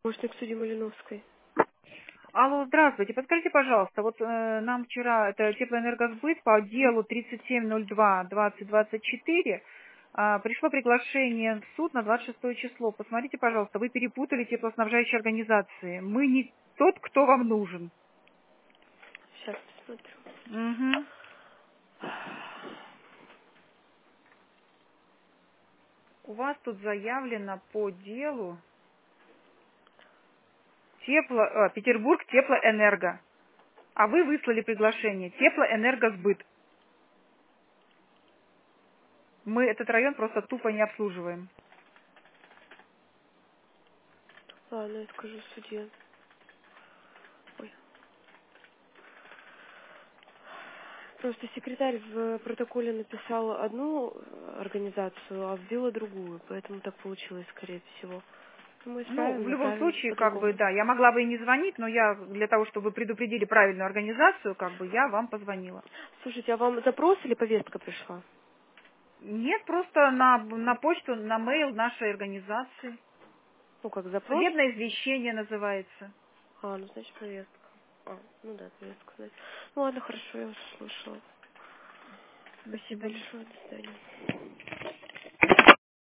Помощник судьи Малиновской. Алло, здравствуйте. Подскажите, пожалуйста, вот нам вчера, это Теплоэнергосбыт, по делу 3702-2024 пришло приглашение в суд на 26 число. Посмотрите, пожалуйста, вы перепутали теплоснабжающие организации. Мы не тот, кто вам нужен. Сейчас посмотрю. Угу. У вас тут заявлено по делу Петербург Теплоэнерго. А вы выслали приглашение Теплоэнергосбыт. Мы этот район просто тупо не обслуживаем. Ладно, я скажу судье. Ой. Просто секретарь в протоколе написал одну организацию, а вбила другую, поэтому так получилось, скорее всего. Мы Ну, исправим, в любом направим случае, как бы, по-другому. да, я могла бы и не звонить, но я для того, чтобы вы предупредили правильную организацию, как бы, я вам позвонила. Слушайте, а вам запрос или повестка пришла? Нет, просто на почту, на мейл нашей организации. Ну, как запрос? Судебное извещение называется. А, ну, значит, повестка. А, ну да, повестка, значит. Ну, ладно, хорошо, я вас услышала. До Спасибо свидания. большое, до свидания.